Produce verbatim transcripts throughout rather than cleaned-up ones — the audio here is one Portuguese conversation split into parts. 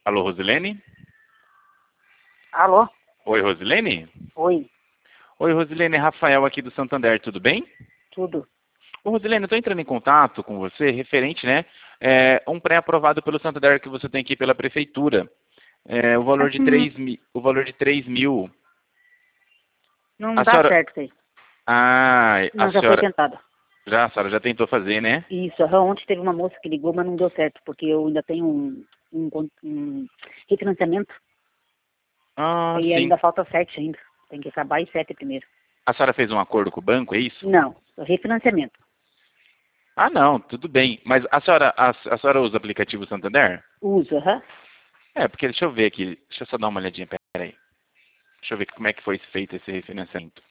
Alô, Rosilene? Alô? Oi, Rosilene? Oi, Oi, Rosilene, é Rafael aqui do Santander, tudo bem? tudo. Ô, Rosilene, eu estou entrando em contato com você referente, né, é, um pré-aprovado pelo Santander que você tem aqui pela Prefeitura. É, o valor de Hum, três mil, o valor de três mil. não A dá senhora, certo isso aí. ah, a Não, já foi senhora, tentado. já, a senhora já tentou fazer, né? Isso, aham, ontem teve uma moça que ligou, mas não deu certo, porque eu ainda tenho um, um, con- um refinanciamento Ah, e sim. ainda falta sete ainda. Tem que acabar em sete primeiro. A senhora fez um acordo com o banco, é isso? Não, refinanciamento. Ah, não, tudo bem. Mas a senhora, a, a senhora usa o aplicativo Santander? Uso, aham. É, porque deixa eu ver aqui, deixa eu só dar uma olhadinha, peraí. Deixa eu ver como é que foi feito esse refinanciamento.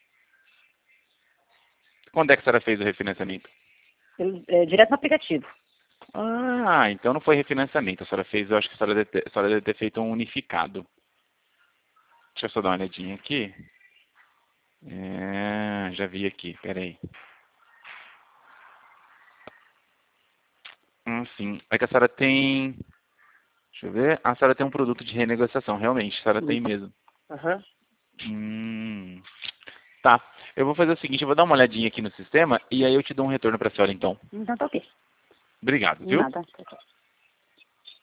Quando é que a senhora fez o refinanciamento? Eu- é, direto no aplicativo. Ah, então não foi refinanciamento. A senhora fez, eu acho que a senhora deve ter, a senhora deve ter feito um unificado. Deixa eu só dar uma olhadinha aqui. É, já vi aqui, peraí. Hum, sim. É que a senhora tem. Deixa eu ver. A senhora tem um produto de renegociação, realmente. A senhora tem Isso. mesmo. Aham. Hum. Tá. Eu vou fazer o seguinte, eu vou dar uma olhadinha aqui no sistema e aí eu te dou um retorno pra senhora então. Então tá ok. Obrigado, viu? Nada. Tá, tá.